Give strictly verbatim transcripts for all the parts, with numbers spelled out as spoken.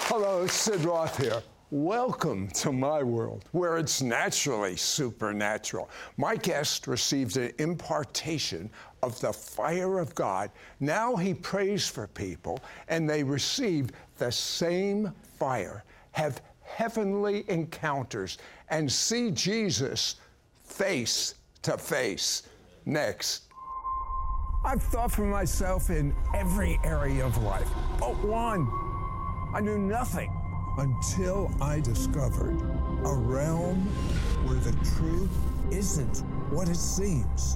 Hello, it's Sid Roth here. Welcome to my world, where it's naturally supernatural. My guest received an impartation of the fire of God. Now he prays for people, and they receive the same fire, have heavenly encounters, and see Jesus face to face. Next. I've thought for myself in every area of life, but one. I knew nothing until I discovered a realm where the truth isn't what it seems.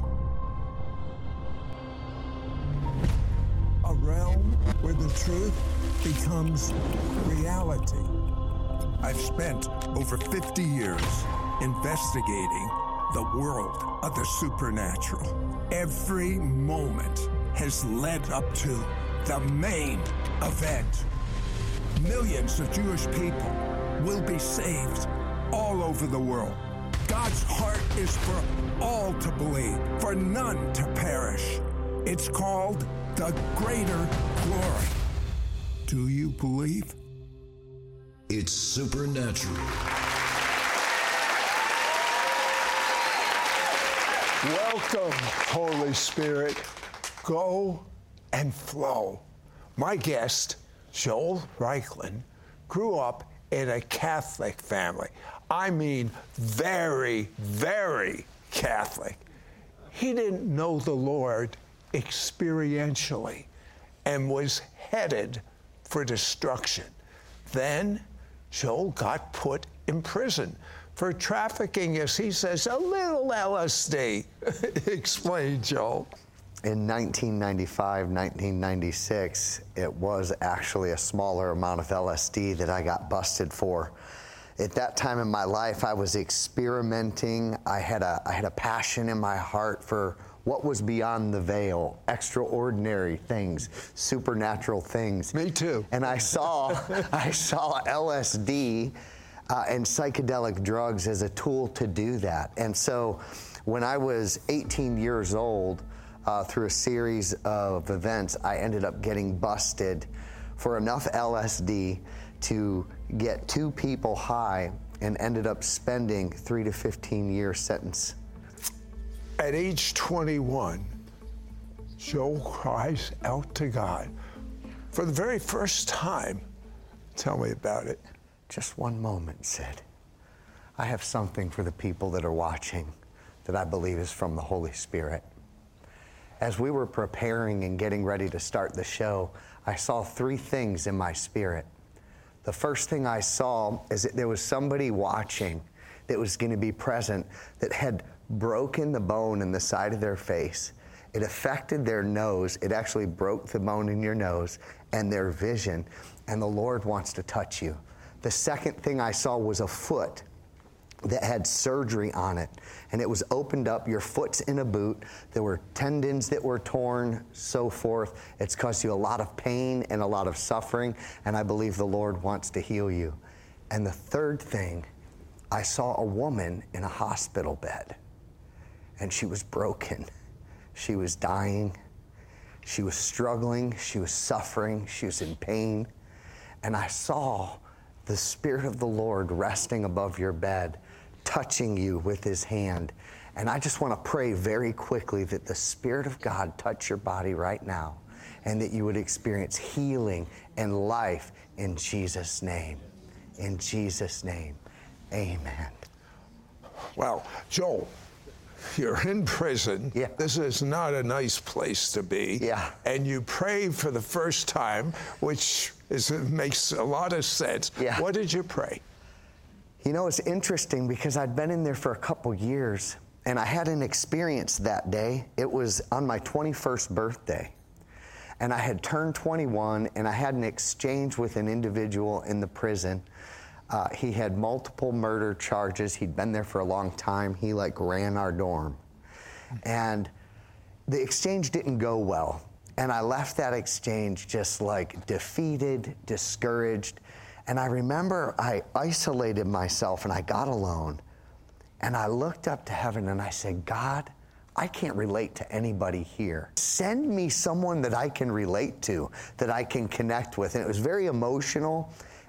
A realm where the truth becomes reality. I've spent over fifty years investigating the world of the supernatural. Every moment has led up to the main event. Millions of Jewish people will be saved all over the world. God's heart is for all to believe, for none to perish. It's called the greater glory. Do you believe? It's supernatural. Welcome, Holy Spirit. Go and flow. My guest, Joel Reichlin, grew up in a Catholic family. I mean, very, very Catholic. He didn't know the Lord experientially and was headed for destruction. Then Joel got put in prison for trafficking, as he says, a little L S D. Explain, Joel. In nineteen ninety-five, nineteen ninety-six, it was actually a smaller amount of L S D that I got busted for. At that time in my life, I was experimenting. I had a, I had a passion in my heart for what was beyond the veil, extraordinary things, supernatural things. Me too. And I saw, I saw L S D uh, and psychedelic drugs as a tool to do that. And so when I was eighteen years old, Uh, through a series of events, I ended up getting busted for enough L S D to get two people high and ended up spending three to fifteen year sentence. At age twenty-one, Joel cries out to God for the very first time. Tell me about it. Just one moment, Sid. I have something for the people that are watching that I believe is from the Holy Spirit. As we were preparing and getting ready to start the show, I saw three things in my spirit. The first thing I saw is that there was somebody watching that was going to be present that had broken the bone in the side of their face. It affected their nose. It actually broke the bone in your nose and their vision, and the Lord wants to touch you. The second thing I saw was a foot that had surgery on it, and it was opened up. Your foot's in a boot. There were tendons that were torn, so forth. It's caused you a lot of pain and a lot of suffering, and I believe the Lord wants to heal you. And the third thing, I saw a woman in a hospital bed, and she was broken. She was dying. She was struggling. She was suffering. She was in pain. And I saw the Spirit of the Lord resting above your bed, touching you with his hand. And I just want to pray very quickly that the Spirit of God touch your body right now, and that you would experience healing and life in Jesus' name. In Jesus' name, amen. Wow, Joel, you're in prison. Yeah. This is not a nice place to be. Yeah. And you pray for the first time, which is, makes a lot of sense. Yeah. What did you pray? You know, it's interesting because I'd been in there for a couple years, and I had an experience that day. It was on my twenty-first birthday, and I had turned twenty-one, and I had an exchange with an individual in the prison. Uh, he had multiple murder charges. He'd been there for a long time. He like ran our dorm. And the exchange didn't go well. And I left that exchange just like defeated, discouraged. And I remember I isolated myself and I got alone. And I looked up to heaven and I said, God, I can't relate to anybody here. Send me someone that I can relate to, that I can connect with. And it was very emotional.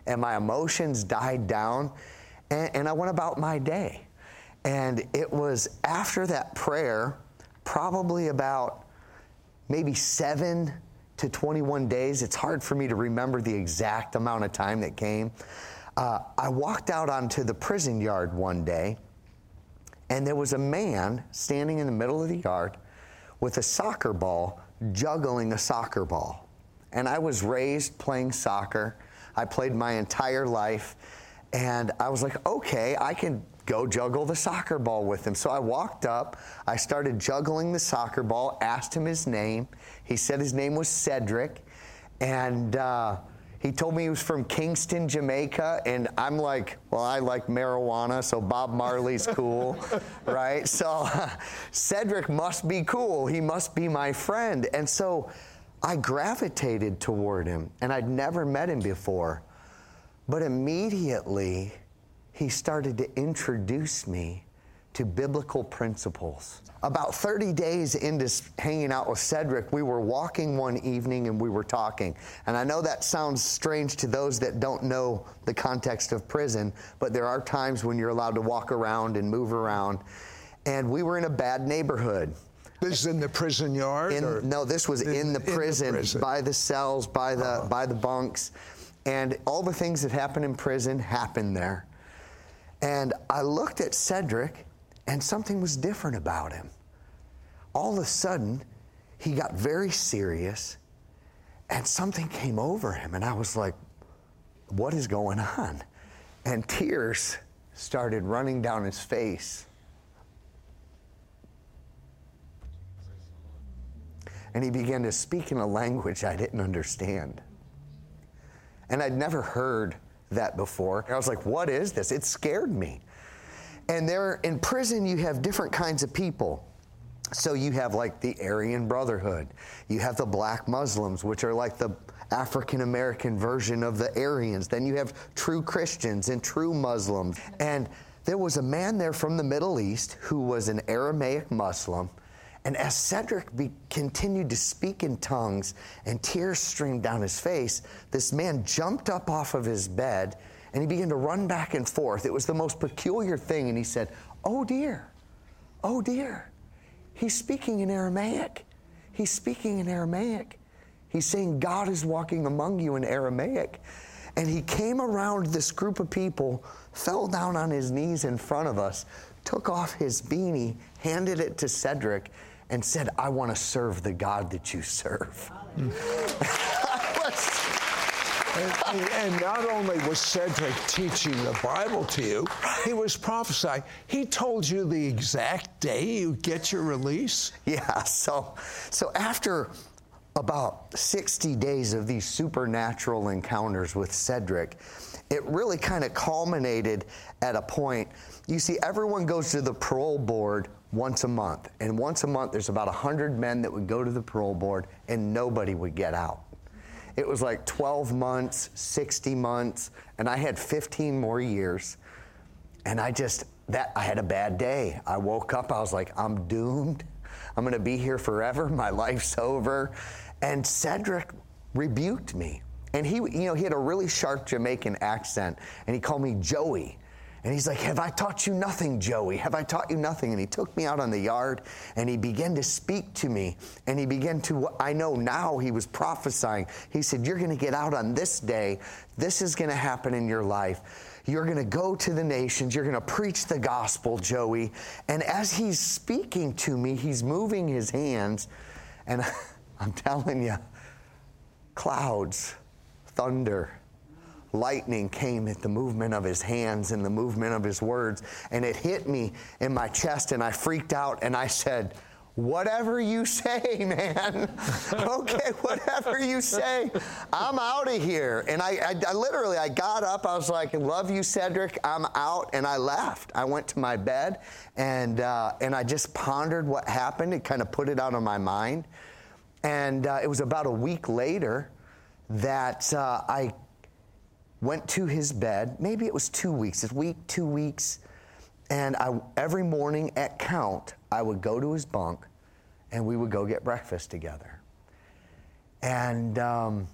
and my emotions died down, and, and I went about my day. And it was after that prayer, probably about maybe seven to twenty-one days, it's hard for me to remember the exact amount of time that came, uh, I walked out onto the prison yard one day, and there was a man standing in the middle of the yard with a soccer ball, juggling a soccer ball. And I was raised playing soccer. I played my entire life, and I was like, okay, I can go juggle the soccer ball with him. So I walked up, I started juggling the soccer ball, asked him his name. He said his name was Cedric, and uh, he told me he was from Kingston, Jamaica, and I'm like, well, I like marijuana, so Bob Marley's cool, right? So Cedric must be cool. He must be my friend. And so I gravitated toward him, and I'd never met him before. But immediately, he started to introduce me to biblical principles. About thirty days into hanging out with Cedric, we were walking one evening and we were talking. And I know that sounds strange to those that don't know the context of prison, but there are times when you're allowed to walk around and move around. And we were in a bad neighborhood. This is in the prison yard? In, or? No, this was in, in, the, prison, in the prison, by the cells, by the, uh-huh. by the bunks. And all the things that happen in prison happened there. And I looked at Cedric, and something was different about him. All of a sudden, he got very serious, and something came over him, and I was like, what is going on? And tears started running down his face. And he began to speak in a language I didn't understand. And I'd never heard that before. I was like, what is this? It scared me. And there in prison, you have different kinds of people. So you have like the Aryan Brotherhood. You have the Black Muslims, which are like the African-American version of the Aryans. Then you have true Christians and true Muslims. And there was a man there from the Middle East who was an Aramaic Muslim. And as Cedric be, continued to speak in tongues and tears streamed down his face, this man jumped up off of his bed and he began to run back and forth. It was the most peculiar thing. And he said, oh dear, oh dear. He's speaking in Aramaic. He's speaking in Aramaic. He's saying God is walking among you in Aramaic. And he came around this group of people, fell down on his knees in front of us, took off his beanie, handed it to Cedric, and said, I want to serve the God that you serve. Mm. and, and not only was Cedric teaching the Bible to you, he was prophesying. He told you the exact day you get your release? Yeah, so, so after about sixty days of these supernatural encounters with Cedric, it really kind of culminated at a point. You see, everyone goes to the parole board once a month. And once a month, there's about one hundred men that would go to the parole board, and nobody would get out. It was like twelve months, sixty months, and I had fifteen more years. And I just, that I had a bad day. I woke up, I was like, I'm doomed. I'm going to be here forever. My life's over. And Cedric rebuked me. And he, you know, he had a really sharp Jamaican accent, and he called me Joey. And he's like, have I taught you nothing, Joey? Have I taught you nothing? And he took me out on the yard, and he began to speak to me. And he began to, I know now he was prophesying. He said, you're going to get out on this day. This is going to happen in your life. You're going to go to the nations. You're going to preach the gospel, Joey. And as he's speaking to me, he's moving his hands. And I'm telling you, clouds, thunder, lightning came at the movement of his hands and the movement of his words, and it hit me in my chest, and I freaked out, and I said, whatever you say, man. Okay, whatever you say. I'm out of here. And I, I, I literally, I got up, I was like, love you, Cedric, I'm out, and I left. I went to my bed, and, uh, and I just pondered what happened. It kind of put it out of my mind. And uh, it was about a week later that uh, I went to his bed. Maybe it was two weeks. It's week, two weeks. And I, every morning at count, I would go to his bunk, and we would go get breakfast together. And um,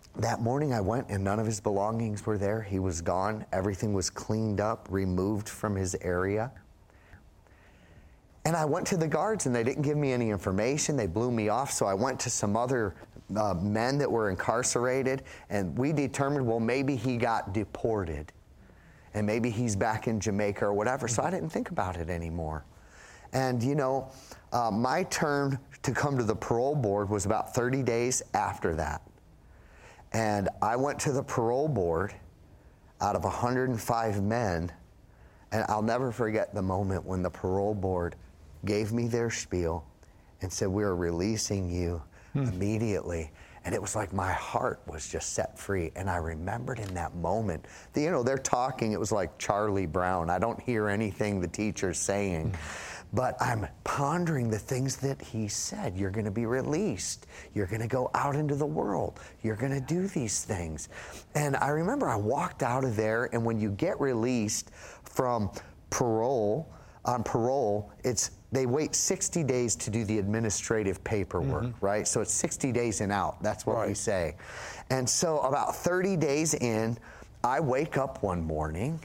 that morning I went and none of his belongings were there. He was gone. Everything was cleaned up, removed from his area. And I went to the guards and they didn't give me any information. They blew me off. So I went to some other uh, men that were incarcerated, and we determined, well, maybe he got deported and maybe he's back in Jamaica or whatever. So I didn't think about it anymore. And, you know, uh, my turn to come to the parole board was about thirty days after that. And I went to the parole board out of one hundred five men, and I'll never forget the moment when the parole board gave me their spiel and said, we're releasing you hmm. immediately. And it was like my heart was just set free. And I remembered in that moment, that, you know, they're talking, it was like Charlie Brown. I don't hear anything the teacher's saying. Hmm. But I'm pondering the things that he said. You're going to be released. You're going to go out into the world. You're going to do these things. And I remember I walked out of there, and when you get released from parole, on parole, it's they wait sixty days to do the administrative paperwork, mm-hmm. right? So it's sixty days and out. That's what right. we say. And so about thirty days in, I wake up one morning.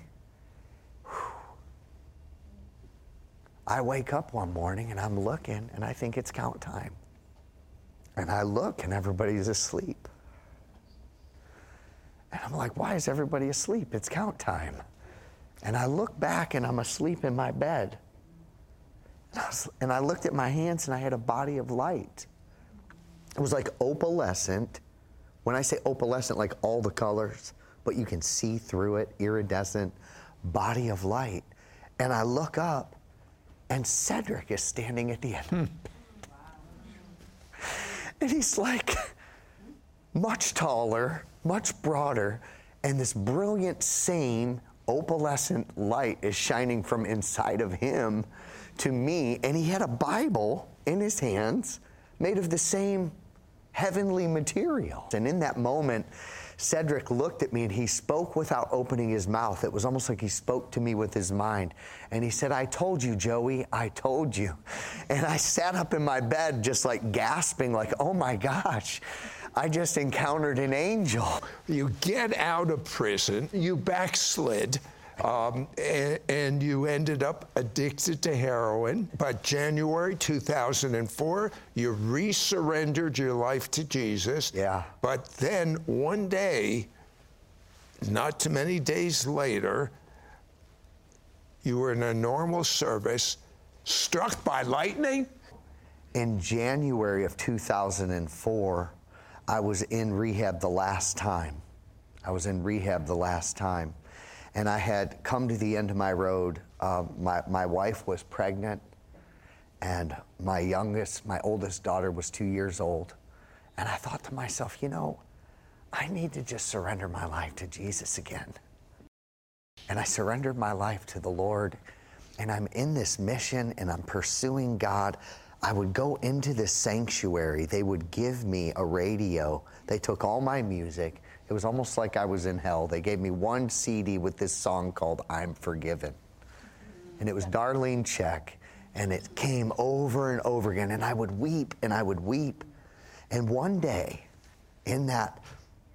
I wake up one morning and I'm looking and I think it's count time. And I look and everybody's asleep. And I'm like, why is everybody asleep? It's count time. And I look back and I'm asleep in my bed. And I, was, and I looked at my hands and I had a body of light. It was like opalescent. When I say opalescent, like all the colors, but you can see through it, iridescent body of light. And I look up, and Cedric is standing at the end. Hmm. And he's like much taller, much broader, and this brilliant, same opalescent light is shining from inside of him to me. And he had a Bible in his hands made of the same heavenly material. And in that moment, Cedric looked at me and he spoke without opening his mouth. It was almost like he spoke to me with his mind. And he said, I told you, Joey, I told you. And I sat up in my bed just like gasping, like, oh my gosh, I just encountered an angel. You get out of prison, you backslid, um, and, and you ended up addicted to heroin. But January two thousand four, you re-surrendered your life to Jesus. Yeah. But then one day, not too many days later, you were in a normal service, struck by lightning? In January of two thousand four, I was in rehab the last time. I was in rehab the last time. And I had come to the end of my road. Uh, my, my wife was pregnant, and my youngest, my oldest daughter was two years old. And I thought to myself, you know, I need to just surrender my life to Jesus again. And I surrendered my life to the Lord, and I'm in this mission, and I'm pursuing God. I would go into this sanctuary. They would give me a radio. They took all my music. It was almost like I was in hell. They gave me one C D with this song called I'm Forgiven. And it was Darlene Zschech. And it came over and over again. And I would weep and I would weep. And one day, in that,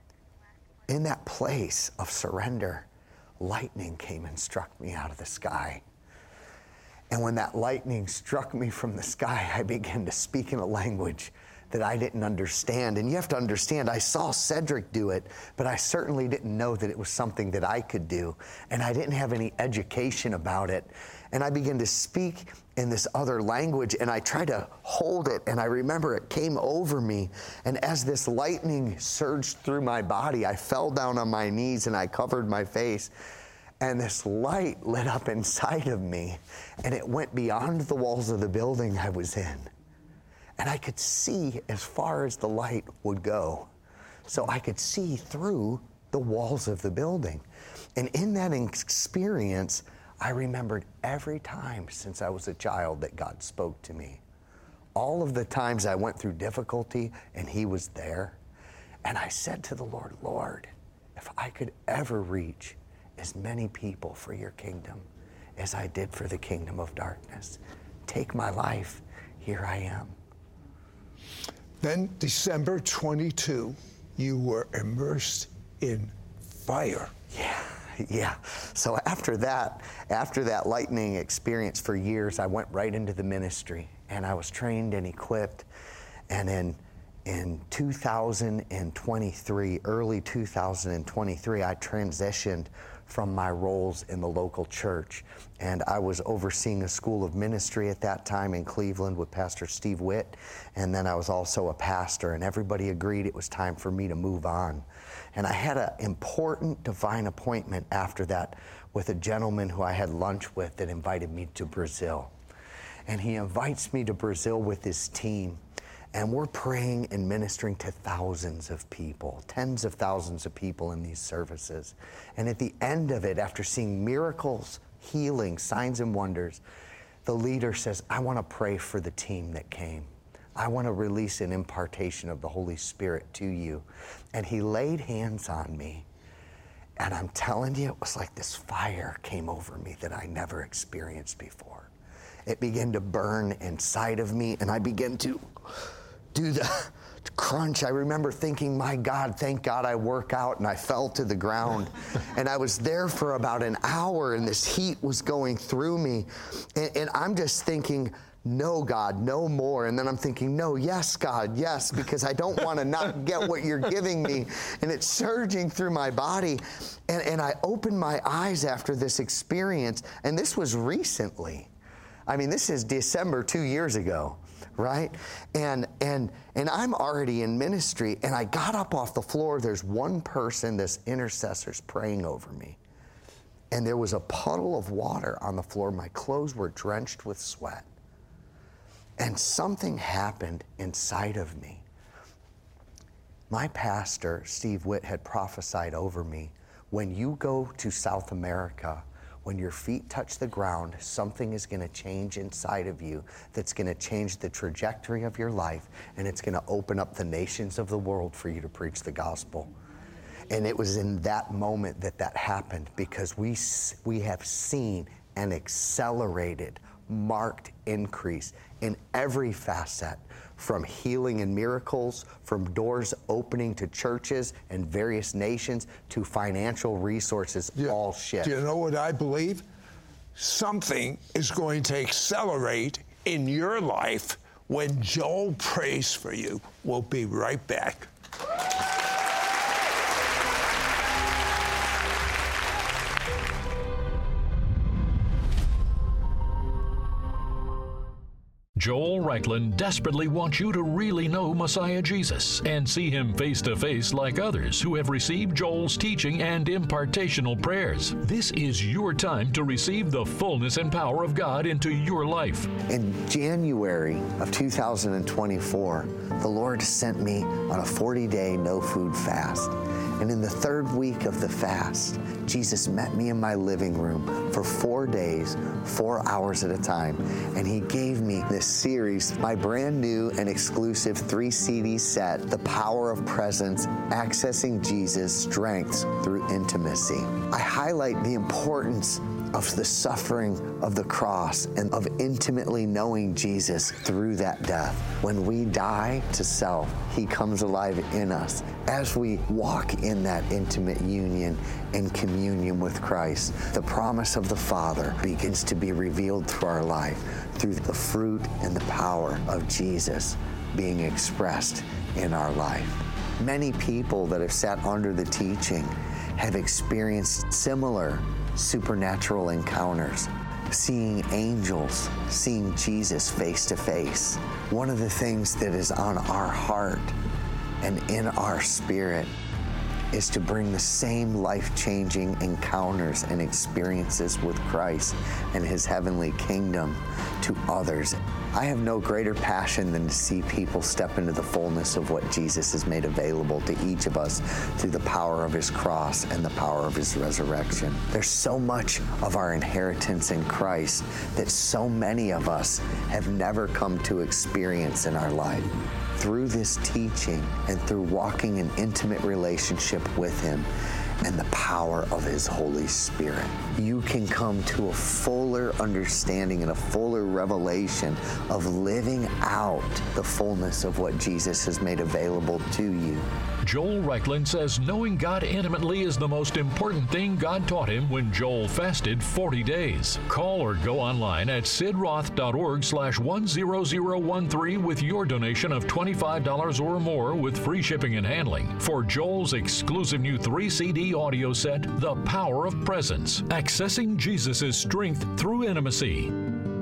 in that place of surrender, lightning came and struck me out of the sky. And when that lightning struck me from the sky, I began to speak in a language that I didn't understand. And you have to understand, I saw Cedric do it, but I certainly didn't know that it was something that I could do. And I didn't have any education about it. And I began to speak in this other language, and I tried to hold it, and I remember it came over me. And as this lightning surged through my body, I fell down on my knees and I covered my face. And this light lit up inside of me, and it went beyond the walls of the building I was in. And I could see as far as the light would go. So I could see through the walls of the building. And in that experience, I remembered every time since I was a child that God spoke to me. All of the times I went through difficulty and He was there. And I said to the Lord, Lord, if I could ever reach as many people for your kingdom as I did for the kingdom of darkness, take my life, here I am. Then December twenty-second, you were immersed in fire. Yeah, yeah. So after that, after that lightning experience for years, I went right into the ministry, and I was trained and equipped. And in in two thousand twenty-three, early two thousand twenty-three, I transitioned from my roles in the local church. And I was overseeing a school of ministry at that time in Cleveland with Pastor Steve Witt. And then I was also a pastor, and everybody agreed it was time for me to move on. And I had an important divine appointment after that with a gentleman who I had lunch with that invited me to Brazil. And he invites me to Brazil with his team. And we're praying and ministering to thousands of people, tens of thousands of people in these services. And at the end of it, after seeing miracles, healing, signs and wonders, the leader says, I want to pray for the team that came. I want to release an impartation of the Holy Spirit to you. And he laid hands on me. And I'm telling you, it was like this fire came over me that I never experienced before. It began to burn inside of me, and I began to do the crunch. I remember thinking, my God, thank God I work out, and I fell to the ground. And I was there for about an hour, and this heat was going through me. And, and I'm just thinking, no, God, no more. And then I'm thinking, no, yes, God, yes, because I don't want to not get what you're giving me. And it's surging through my body. And, and I opened my eyes after this experience, and this was recently. I mean, this is December two years ago, right? And and and I'm already in ministry, and I got up off the floor. There's one person, this intercessor's praying over me. And there was a puddle of water on the floor. My clothes were drenched with sweat. And something happened inside of me. My pastor, Steve Witt, had prophesied over me, when you go to South America, when your feet touch the ground, something is going to change inside of you that's going to change the trajectory of your life, and it's going to open up the nations of the world for you to preach the gospel. And it was in that moment that that happened, because we we have seen an accelerated, marked increase in every facet, from healing and miracles, from doors opening to churches and various nations, to financial resources, Yeah. all shift. Do you know what I believe? Something is going to accelerate in your life when Joel prays for you. We'll be right back. Joel Reichlin desperately wants you to really know Messiah Jesus and see him face to face like others who have received Joel's teaching and impartational prayers. This is your time to receive the fullness and power of God into your life. In January of two thousand twenty-four, the Lord sent me on a forty-day no-food fast. And in the third week of the fast, Jesus met me in my living room for four days, four hours at a time. And he gave me this series, my brand new and exclusive three C D set, The Power of Presence, Accessing Jesus' Strengths Through Intimacy. I highlight the importance of the suffering of the cross and of intimately knowing Jesus through that death. When we die to self, he comes alive in us. As we walk in that intimate union and communion with Christ, the promise of the Father begins to be revealed through our life, through the fruit and the power of Jesus being expressed in our life. Many people that have sat under the teaching have experienced similar supernatural encounters, seeing angels, seeing Jesus face to face. One of the things that is on our heart and in our spirit is to bring the same life-changing encounters and experiences with Christ and his heavenly kingdom to others. I have no greater passion than to see people step into the fullness of what Jesus has made available to each of us through the power of his cross and the power of his resurrection. There's so much of our inheritance in Christ that so many of us have never come to experience in our life. Through this teaching and through walking in intimate relationship with him and the power of his Holy Spirit, you can come to a fuller understanding and a fuller revelation of living out the fullness of what Jesus has made available to you. Joel Reichlin says knowing God intimately is the most important thing God taught him when Joel fasted forty days. Call or go online at sidroth.org slash 10013 with your donation of twenty-five dollars or more with free shipping and handling for Joel's exclusive new three C D audio set, The Power of Presence, Accessing Jesus' Strength Through Intimacy.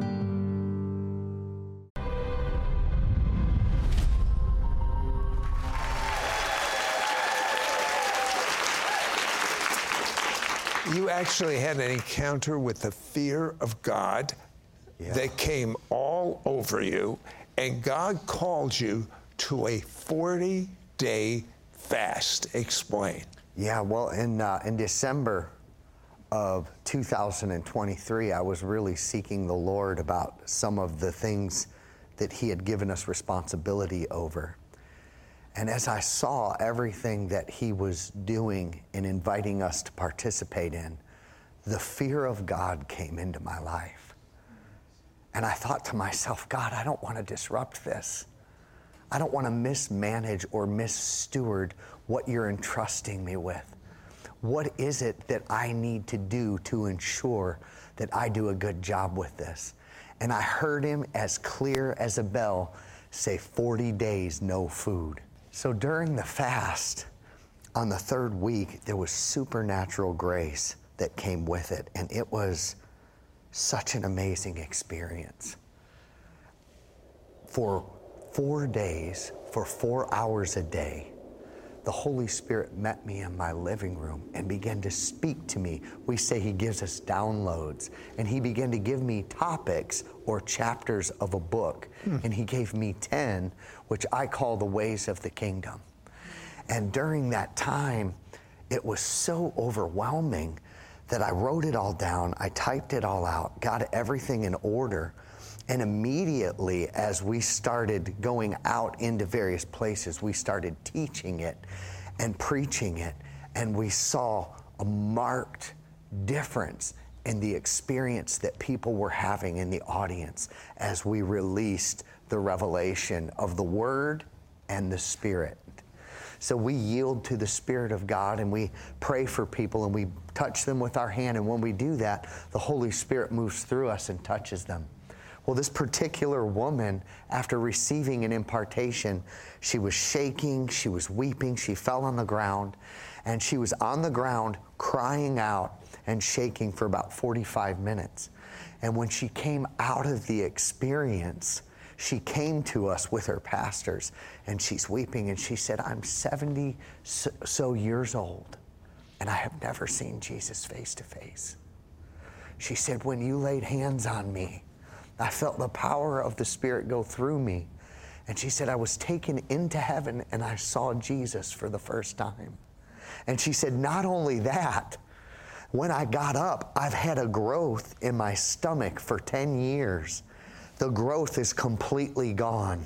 You actually had an encounter with the fear of God yeah. that came all over you, and God called you to a forty-day fast. Explain. Yeah, well, in uh, in December of two thousand twenty-three, I was really seeking the Lord about some of the things that He had given us responsibility over. And as I saw everything that He was doing and inviting us to participate in, the fear of God came into my life. And I thought to myself, God, I don't want to disrupt this. I don't want to mismanage or missteward what You're entrusting me with. What is it that I need to do to ensure that I do a good job with this? And I heard Him as clear as a bell say forty days, no food. So during the fast, on the third week, there was supernatural grace that came with it, and it was such an amazing experience. For four days, for four hours a day, the Holy Spirit met me in my living room and began to speak to me. We say He gives us downloads, and He began to give me topics or chapters of a book, hmm. and He gave me ten, which I call the ways of the kingdom. And during that time, it was so overwhelming that I wrote it all down, I typed it all out, got everything in order, and immediately as we started going out into various places, we started teaching it and preaching it, and we saw a marked difference in the experience that people were having in the audience as we released the revelation of the Word and the Spirit. So we yield to the Spirit of God, and we pray for people, and we touch them with our hand, and when we do that, the Holy Spirit moves through us and touches them. Well, this particular woman, after receiving an impartation, she was shaking, she was weeping, she fell on the ground, and she was on the ground crying out and shaking for about forty-five minutes. And when she came out of the experience, she came to us with her pastors, and she's weeping, and she said, I'm seventy so, so years old, and I have never seen Jesus face to face. She said, when you laid hands on me, I felt the power of the Spirit go through me. And she said, I was taken into heaven and I saw Jesus for the first time. And she said, not only that, when I got up, I've had a growth in my stomach for ten years. The growth is completely gone.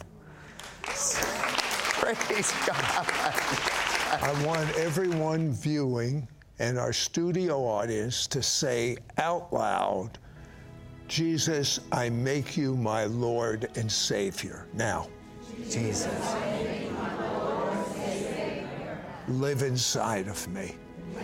Praise God. I want everyone viewing and our studio audience to say out loud, Jesus, I make you my Lord and Savior. Now. Jesus. Live inside of me.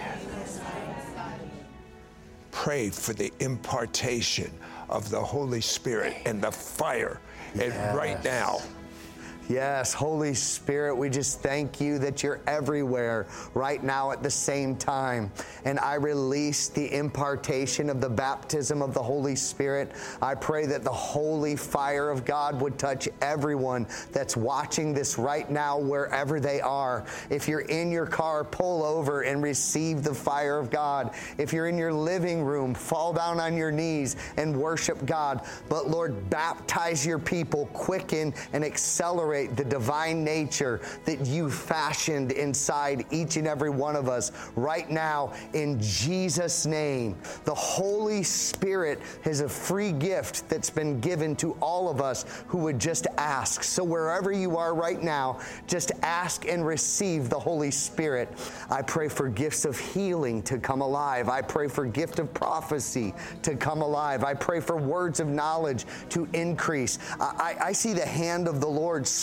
Pray for the impartation of the Holy Spirit and the fire. Yes. And right now, yes, Holy Spirit, we just thank you that you're everywhere right now at the same time. And I release the impartation of the baptism of the Holy Spirit. I pray that the holy fire of God would touch everyone that's watching this right now, wherever they are. If you're in your car, pull over and receive the fire of God. If you're in your living room, fall down on your knees and worship God. But Lord, baptize your people, quicken and accelerate the divine nature that you fashioned inside each and every one of us right now in Jesus' name. The Holy Spirit is a free gift that's been given to all of us who would just ask. So wherever you are right now, just ask and receive the Holy Spirit. I pray for gifts of healing to come alive. I pray for gift of prophecy to come alive. I pray for words of knowledge to increase. I, I see the hand of the Lord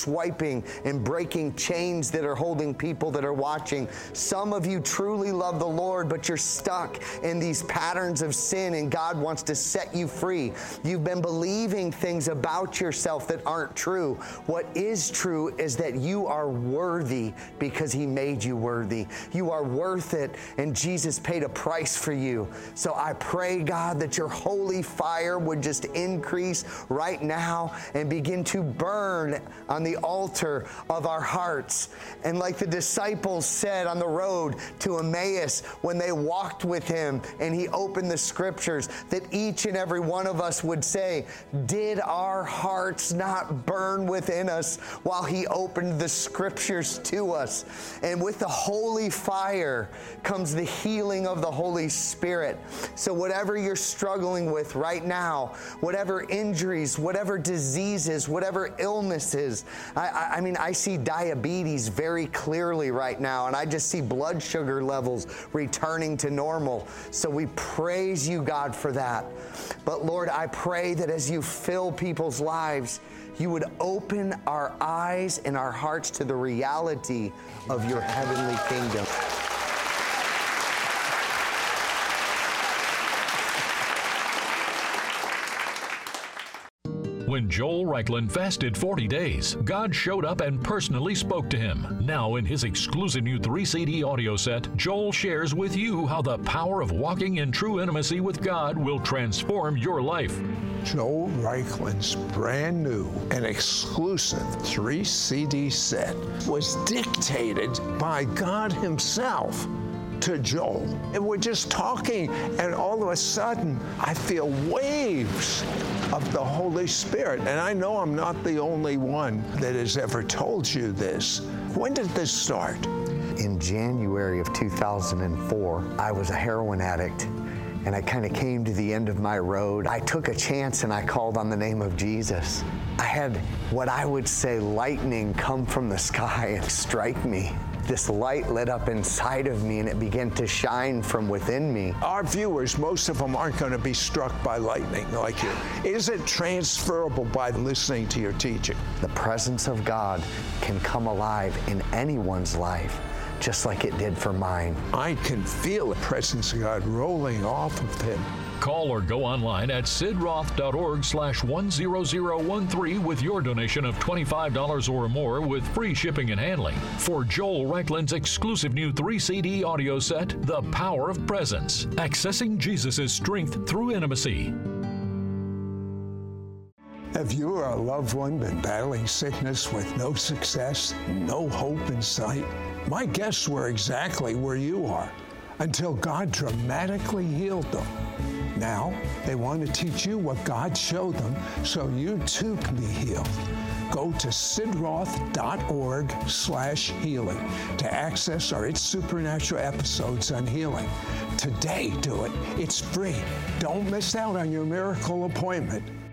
swiping and breaking chains that are holding people that are watching. Some of you truly love the Lord, but you're stuck in these patterns of sin, and God wants to set you free. You've been believing things about yourself that aren't true. What is true is that you are worthy because He made you worthy. You are worth it, and Jesus paid a price for you. So I pray, God, that your holy fire would just increase right now and begin to burn on the altar of our hearts. And like the disciples said on the road to Emmaus when they walked with Him and He opened the scriptures, that each and every one of us would say, did our hearts not burn within us while He opened the scriptures to us? And with the holy fire comes the healing of the Holy Spirit. So whatever you're struggling with right now, whatever injuries, whatever diseases, whatever illnesses, I, I, I mean, I see diabetes very clearly right now, and I just see blood sugar levels returning to normal. So we praise you, God, for that. But Lord, I pray that as you fill people's lives, you would open our eyes and our hearts to the reality of your heavenly kingdom. When Joel Reichlin fasted forty days, God showed up and personally spoke to him. Now, in his exclusive new three C D audio set, Joel shares with you how the power of walking in true intimacy with God will transform your life. Joel Reichlin's brand new and exclusive three C D set was dictated by God Himself to Joel. And we're just talking, and all of a sudden, I feel waves of the Holy Spirit. And I know I'm not the only one that has ever told you this. When did this start? In January of two thousand four, I was a heroin addict, and I kind of came to the end of my road. I took a chance and I called on the name of Jesus. I had what I would say lightning come from the sky and strike me. This light lit up inside of me, and it began to shine from within me. Our viewers, most of them aren't going to be struck by lightning like you. Is it transferable by listening to your teaching? The presence of God can come alive in anyone's life, just like it did for mine. I can feel the presence of God rolling off of him. Call or go online at sidroth.org slash 10013 with your donation of twenty-five dollars or more with free shipping and handling for Joel Reichlin's exclusive new three C D audio set, The Power of Presence, Accessing Jesus' Strength Through Intimacy. Have you or a loved one been battling sickness with no success, no hope in sight? My guests were exactly where you are until God dramatically healed them. Now, they want to teach you what God showed them so you too can be healed. Go to sidroth.org slash healing to access our It's Supernatural episodes on healing. Today, do it. It's free. Don't miss out on your miracle appointment.